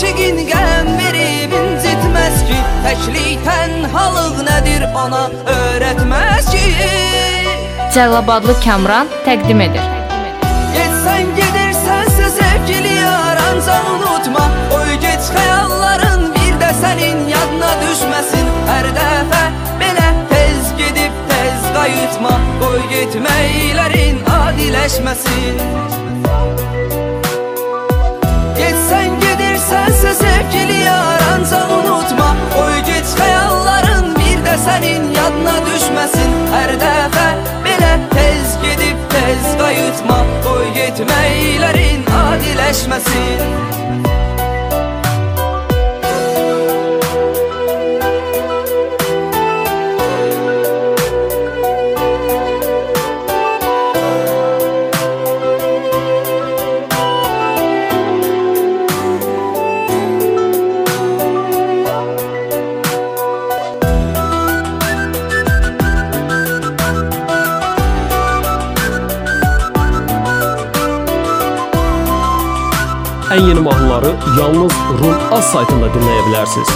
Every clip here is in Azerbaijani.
aşığın qəm verib incitməz ki, təklik tənhalıq nədir ona öyrətməz ki. Cəlilabadlı Kamran təqdim edir. Getsən gedirsənsə sevgili yar, ancaq unutma, oy geç xəyalların bir də sənin yadına düşməsin. Hər dəfə belə tez gedib tez qayıtma, oy getməklərin adiləşməsin. Getsən gedirsənsə sevgili yar, ancaq unutma, oy geç xəyalların bir də sənin yadına düşməsin. Hər dəfə belə tez gedib tez qayıtma, oy getməklərin adiləşməsin. Ən yeni mahnıları yalnız Rum Az saytında dinləyə bilərsiniz.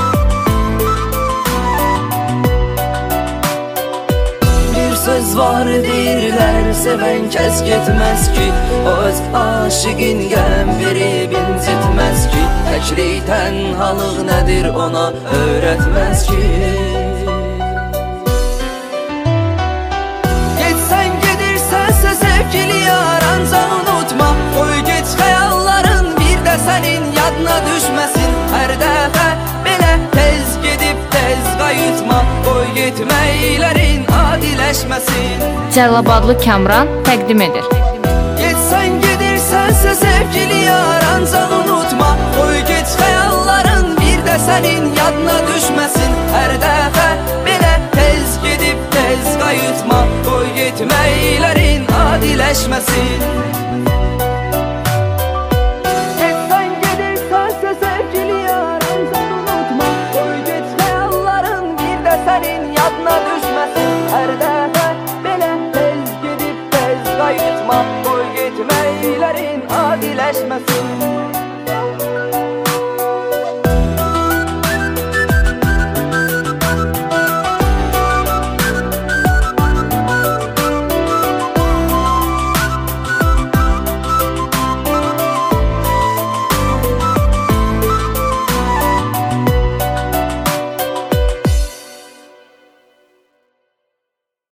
Bir söz var deyirlər, sevən kəs getməz ki, öz aşığın qəm verib incitməz ki, təklik tənhalıq nədir ona öyrətməz ki. Getsən gedirsənsə sevgili yar, ancaq unutma, oy geç xəyalların bir də sənin yadına düşməsin. Hər dəfə belə tez gedib tez qayıtma, oy getməklərin adiləşməsin. Cəlilabadlı Kamran təqdim edir. Getsən gedirsənsə sevgili yar, ancaq unutma, oy geç xəyalların bir də sənin yadına düşməsin. Hər dəfə belə tez gedib tez qayıtma, oy getməklərin adiləşməsin.